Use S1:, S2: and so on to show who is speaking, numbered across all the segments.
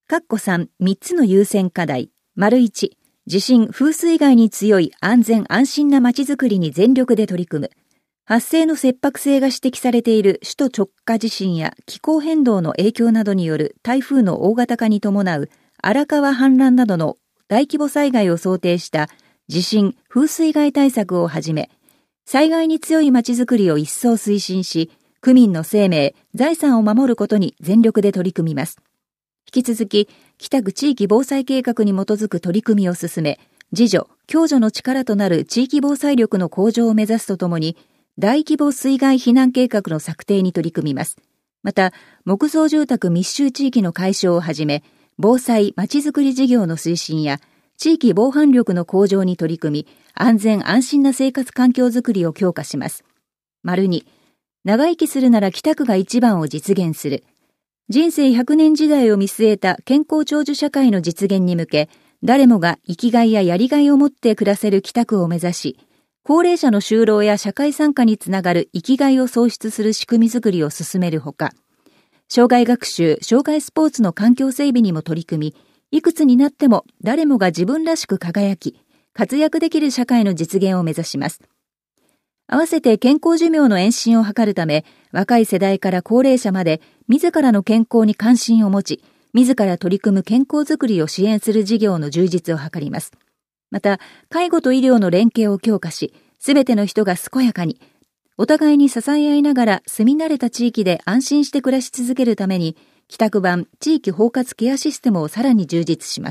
S1: 3つの優先課題。1、地震・風水害に強い安全安心な街づくりに全力で取り組む。発生の切迫性が指摘されている首都直下地震や気候変動の影響などによる台風の大型化に伴う荒川氾濫などの大規模災害を想定した地震・風水害対策をはじめ、災害に強い街づくりを一層推進し、区民の生命、財産を守ることに全力で取り組みます。引き続き、北区地域防災計画に基づく取り組みを進め、自助・共助の力となる地域防災力の向上を目指すとともに、大規模水害避難計画の策定に取り組みます。また、木造住宅密集地域の解消をはじめ、防災・まちづくり事業の推進や、地域防犯力の向上に取り組み、安全安心な生活環境づくりを強化します。2、長生きするなら北区が一番を実現する。人生100年時代を見据えた健康長寿社会の実現に向け、誰もが生きがいややりがいを持って暮らせる北区を目指し、高齢者の就労や社会参加につながる生きがいを創出する仕組みづくりを進めるほか、障害学習、障害スポーツの環境整備にも取り組み、いくつになっても誰もが自分らしく輝き、活躍できる社会の実現を目指します。合わせて健康寿命の延伸を図るため、若い世代から高齢者まで自らの健康に関心を持ち、自ら取り組む健康づくりを支援する事業の充実を図ります。また、介護と医療の連携を強化し、すべての人が健やかに、お互いに支え合いながら住み慣れた地域で安心して暮らし続けるために、北区版地域包括ケアシステムをさらに充実します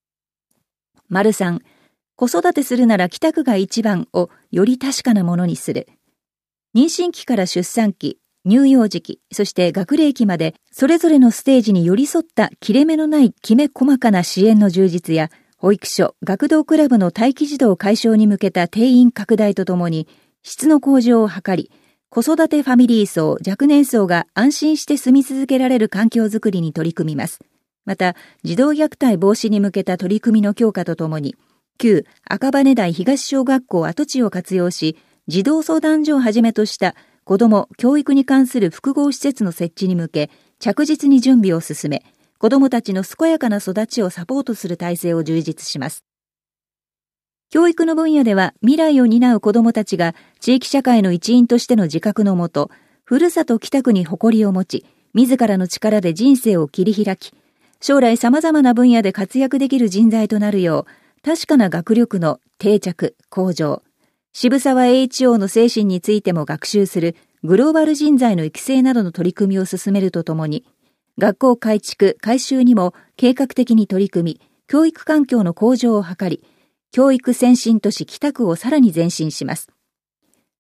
S1: 。3、子育てするなら北区が一番をより確かなものにする。妊娠期から出産期、乳幼児期、そして学齢期まで、それぞれのステージに寄り添った切れ目のないきめ細かな支援の充実や、保育所、学童クラブの待機児童解消に向けた定員拡大とともに、質の向上を図り、子育てファミリー層、若年層が安心して住み続けられる環境づくりに取り組みます。また、児童虐待防止に向けた取り組みの強化とともに、旧赤羽台東小学校跡地を活用し、児童相談所をはじめとした子ども教育に関する複合施設の設置に向け、着実に準備を進め、子どもたちの健やかな育ちをサポートする体制を充実します。教育の分野では未来を担う子どもたちが地域社会の一員としての自覚のもと、ふるさと北区に誇りを持ち、自らの力で人生を切り開き、将来様々な分野で活躍できる人材となるよう、確かな学力の定着、向上、渋沢栄一郎の精神についても学習するグローバル人材の育成などの取り組みを進めるとともに、学校改築、改修にも計画的に取り組み、教育環境の向上を図り、教育先進都市北区をさらに前進します。